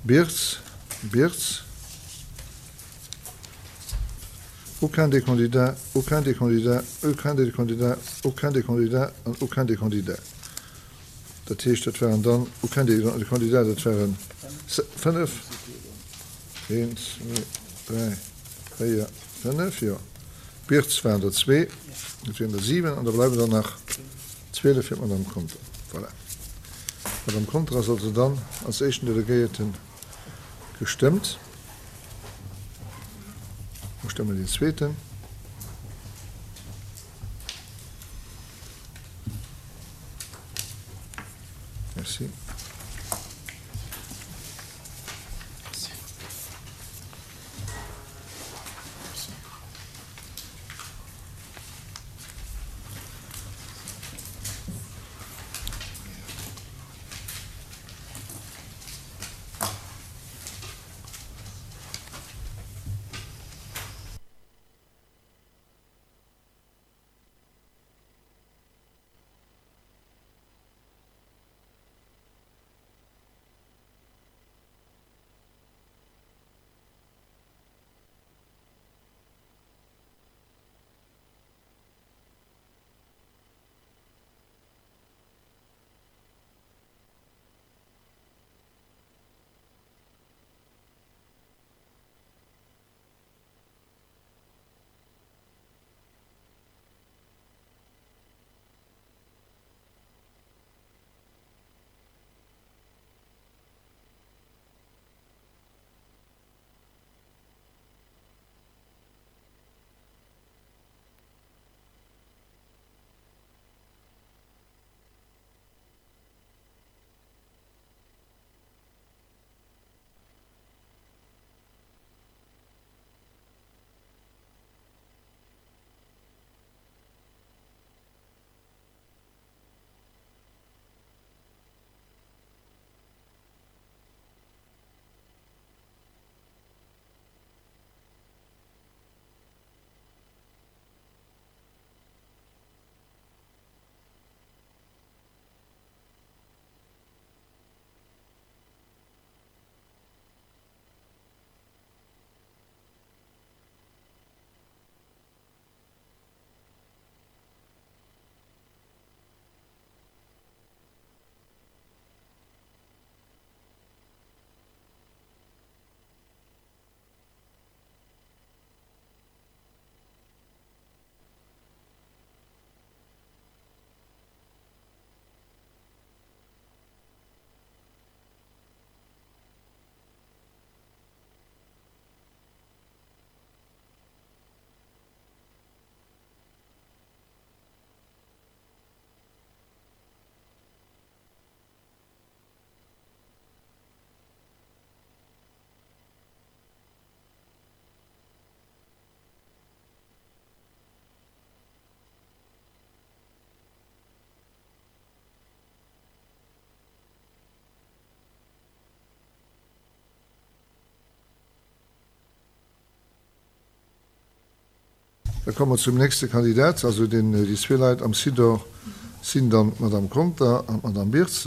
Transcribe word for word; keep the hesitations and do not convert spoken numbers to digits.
Birz, Birz. Aucun des candidats, aucun des candidats, aucun des candidats, aucun des candidats und aucun des candidats. Das heißt, das wären dann, aucun des Kandidaten, das wären fünf. eins, zwei, drei, vier, fünf, ja. Birz wären da zwei, das wären da sieben, und da bleiben dann noch zwölf, wenn man dann kommt. Voilà. Und am Kontra sollte dann als ersten Delegierten gestimmt. Wo stimmen wir den zweiten? Merci. Da kommen wir zum nächsten Kandidat, also den, die zwei Leute am Sidor sind dann Madame Conta und Madame Birz.